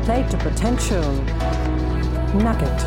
Play to potential. Nugget.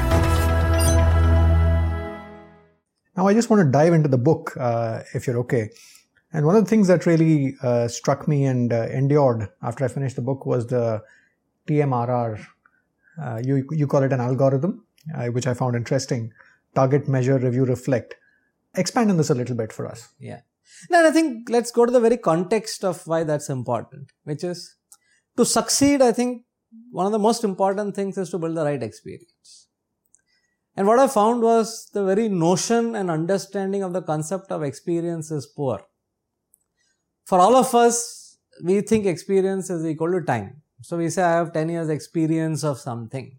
Now, I just want to dive into the book, if you're okay. And one of the things that really struck me and endured after I finished the book was the TMRR. You call it an algorithm, which I found interesting. Target, measure, review, reflect. Expand on this a little bit for us. Yeah. Now, I think let's go to the very context of why that's important, which is to succeed. I think one of the most important things is to build the right experience. And what I found was the very notion and understanding of the concept of experience is poor. For all of us, we think experience is equal to time. So we say I have 10 years experience of something.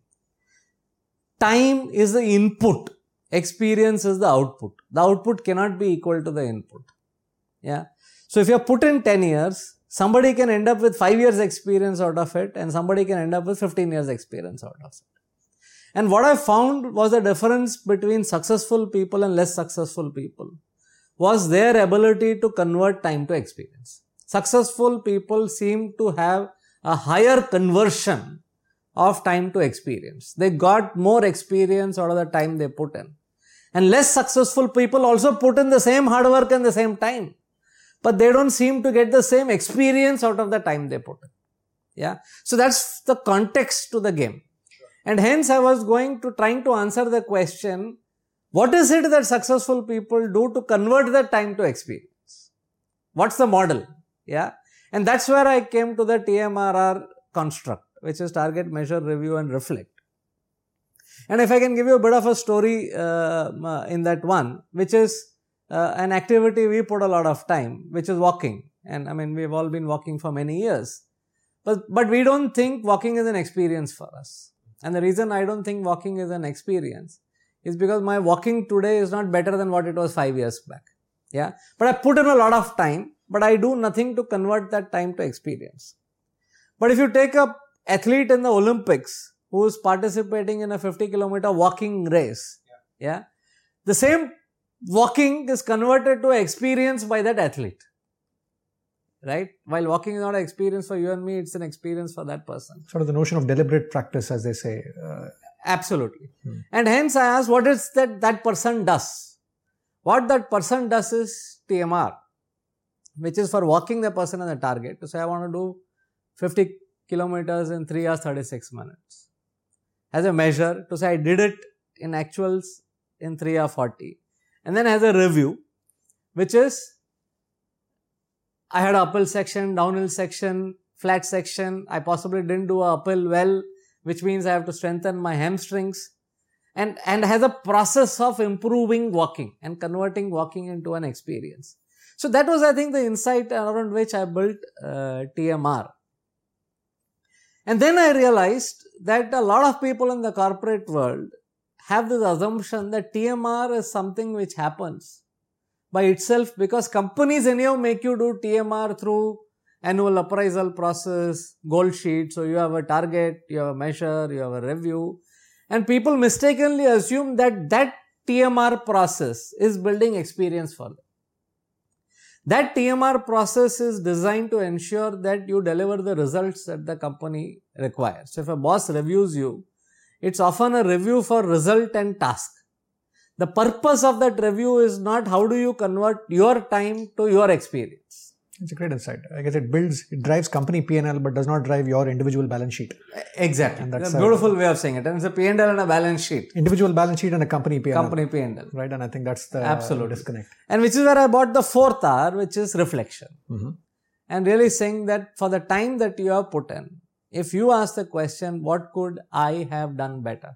Time is the input. Experience is the output. The output cannot be equal to the input. Yeah. So if you have put in 10 years, somebody can end up with 5 years experience out of it and somebody can end up with 15 years experience out of it. And what I found was the difference between successful people and less successful people was their ability to convert time to experience. Successful people seem to have a higher conversion of time to experience. They got more experience out of the time they put in. And less successful people also put in the same hard work and the same time. But they don't seem to get the same experience out of the time they put in. Yeah. So that's the context to the game. And hence I was trying to answer the question, what is it that successful people do to convert that time to experience? What's the model? Yeah. And that's where I came to the TMRR construct, which is target, measure, review and reflect. And if I can give you a bit of a story in that one, which is an activity we put a lot of time, which is walking. And I mean, we've all been walking for many years. But we don't think walking is an experience for us. And the reason I don't think walking is an experience is because my walking today is not better than what it was 5 years back. Yeah. But I put in a lot of time, but I do nothing to convert that time to experience. But if you take an athlete in the Olympics who is participating in a 50-kilometer walking race, yeah, the same walking is converted to experience by that athlete. Right? While walking is not an experience for you and me, it's an experience for that person. Sort of the notion of deliberate practice, as they say. Absolutely. And hence I asked, what is that person does? What that person does is TMR, which is for walking the person on the target. To say, I want to do 50 kilometers in 3 hours 36 minutes. As a measure, to say, I did it in actuals in 3 hours 40. And then as a review, which is, I had an uphill section, downhill section, flat section. I possibly didn't do an uphill well, which means I have to strengthen my hamstrings. And has a process of improving walking and converting walking into an experience. So that was, I think, the insight around which I built TMR. And then I realized that a lot of people in the corporate world have this assumption that TMR is something which happens by itself, because companies anyhow make you do TMR through annual appraisal process, goal sheet. So you have a target, you have a measure, you have a review. And people mistakenly assume that TMR process is building experience for them. That TMR process is designed to ensure that you deliver the results that the company requires. So if a boss reviews you, it's often a review for result and task. The purpose of that review is not how do you convert your time to your experience. It's a great insight. I guess it drives company P&L but does not drive your individual balance sheet. Exactly. And that's a beautiful way of saying it. And it's a P&L and a balance sheet. Individual balance sheet and a company P&L. Company P&L. Right. And I think that's the disconnect. And which is where I bought the fourth R, which is reflection. And really saying that for the time that you have put in, if you ask the question, what could I have done better?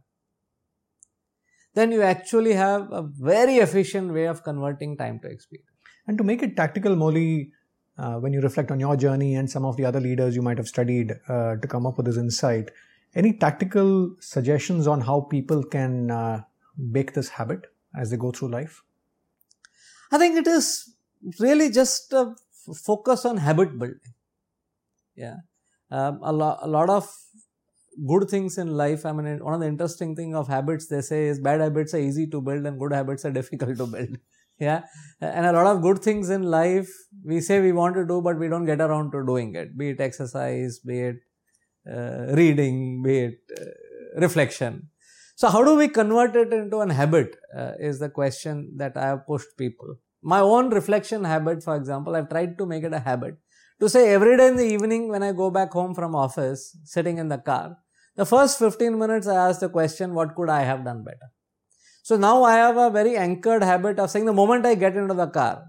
Then you actually have a very efficient way of converting time to experience. And to make it tactical, Molly, when you reflect on your journey and some of the other leaders you might have studied to come up with this insight, any tactical suggestions on how people can make this habit as they go through life? I think it is really just a focus on habit building. Yeah. A lot of good things in life. I mean, one of the interesting thing of habits, they say, is bad habits are easy to build and good habits are difficult to build. Yeah. And a lot of good things in life, we say we want to do, but we don't get around to doing it. Be it exercise, be it reading, be it reflection. So how do we convert it into an habit is the question that I have pushed people. My own reflection habit, for example, I've tried to make it a habit to say every day in the evening when I go back home from office, sitting in the car, the first 15 minutes I ask the question, what could I have done better? So now I have a very anchored habit of saying the moment I get into the car,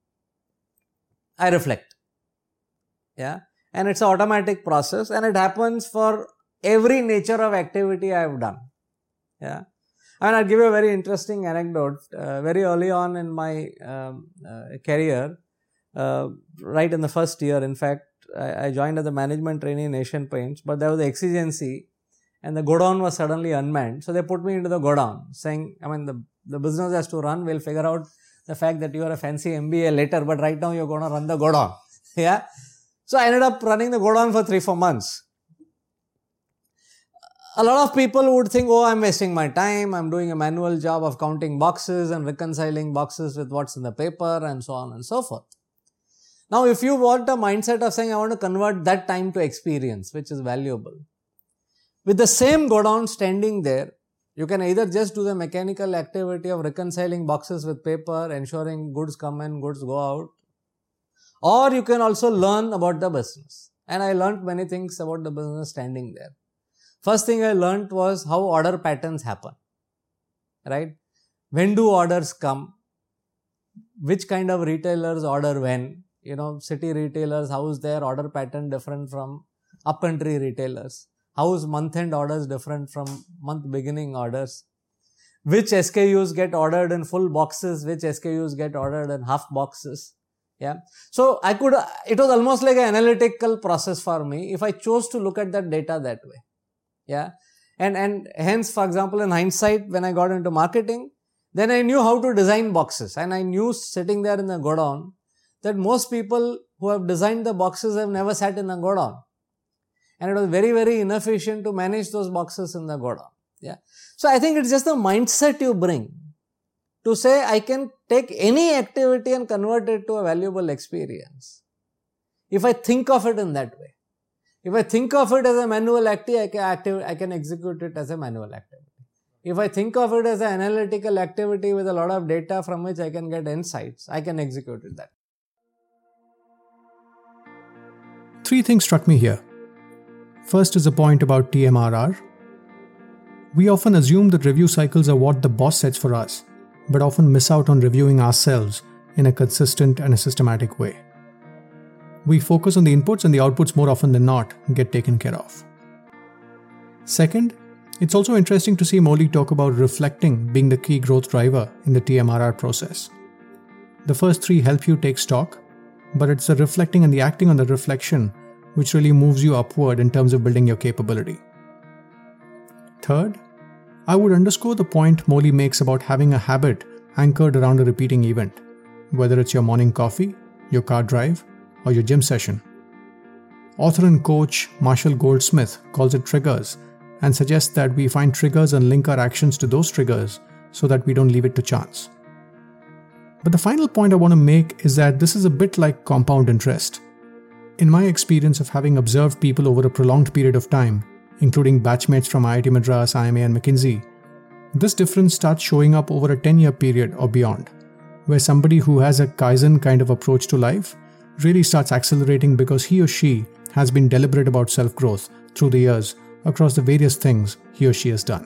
I reflect. Yeah. And it's an automatic process and it happens for every nature of activity I have done. Yeah. And I'll give you a very interesting anecdote. Very early on in my career, right in the first year, in fact, I joined as a management trainee in Asian Paints, but there was an exigency and the godown was suddenly unmanned. So they put me into the godown saying, the business has to run. We'll figure out the fact that you are a fancy MBA later, but right now you're going to run the godown. Yeah. So I ended up running the godown for 3-4 months. A lot of people would think, oh, I'm wasting my time. I'm doing a manual job of counting boxes and reconciling boxes with what's in the paper and so on and so forth. Now, if you want a mindset of saying, I want to convert that time to experience, which is valuable. With the same godown standing there, you can either just do the mechanical activity of reconciling boxes with paper, ensuring goods come in, goods go out, or you can also learn about the business. And I learned many things about the business standing there. First thing I learned was how order patterns happen, right? When do orders come? Which kind of retailers order when? City retailers, how is their order pattern different from upcountry retailers? How is month-end orders different from month beginning orders? Which SKUs get ordered in full boxes? Which SKUs get ordered in half boxes? Yeah. So it was almost like an analytical process for me if I chose to look at that data that way. Yeah. And hence, for example, in hindsight, when I got into marketing, then I knew how to design boxes and I knew sitting there in the godown that most people who have designed the boxes have never sat in a godown. And it was very, very inefficient to manage those boxes in the godown. Yeah. So I think it's just the mindset you bring to say, I can take any activity and convert it to a valuable experience. If I think of it in that way. If I think of it as a manual activity, I can execute it as a manual activity. If I think of it as an analytical activity with a lot of data from which I can get insights, I can execute it that way. 3 things struck me here. First is the point about TMRR. We often assume that review cycles are what the boss sets for us, but often miss out on reviewing ourselves in a consistent and a systematic way. We focus on the inputs and the outputs more often than not get taken care of. Second, it's also interesting to see Molly talk about reflecting being the key growth driver in the TMRR process. The first 3 help you take stock, but it's the reflecting and the acting on the reflection which really moves you upward in terms of building your capability. Third, I would underscore the point Molly makes about having a habit anchored around a repeating event, whether it's your morning coffee, your car drive, or your gym session. Author and coach Marshall Goldsmith calls it triggers and suggests that we find triggers and link our actions to those triggers so that we don't leave it to chance. But the final point I want to make is that this is a bit like compound interest. In my experience of having observed people over a prolonged period of time, including batchmates from IIT Madras, IMA and McKinsey, this difference starts showing up over a 10-year period or beyond, where somebody who has a Kaizen kind of approach to life really starts accelerating because he or she has been deliberate about self-growth through the years across the various things he or she has done.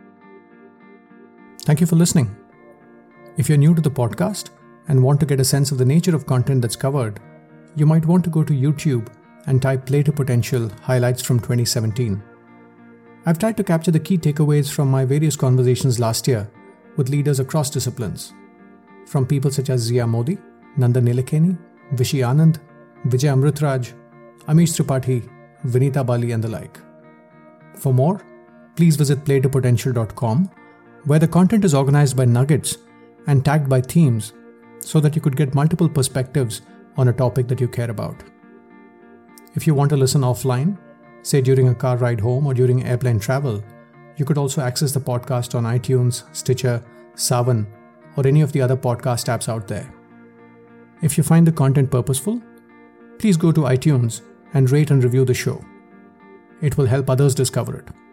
Thank you for listening. If you're new to the podcast and want to get a sense of the nature of content that's covered, you might want to go to YouTube and type Play to Potential Highlights from 2017. I've tried to capture the key takeaways from my various conversations last year with leaders across disciplines, from people such as Zia Modi, Nandan Nilekani, Vishy Anand, Vijay Amritraj, Amish Tripathi, Vinita Bali and the like. For more, please visit playtopotential.com, where the content is organized by nuggets and tagged by themes so that you could get multiple perspectives on a topic that you care about. If you want to listen offline, say during a car ride home or during airplane travel, you could also access the podcast on iTunes, Stitcher, Savan, or any of the other podcast apps out there. If you find the content purposeful, please go to iTunes and rate and review the show. it will help others discover it.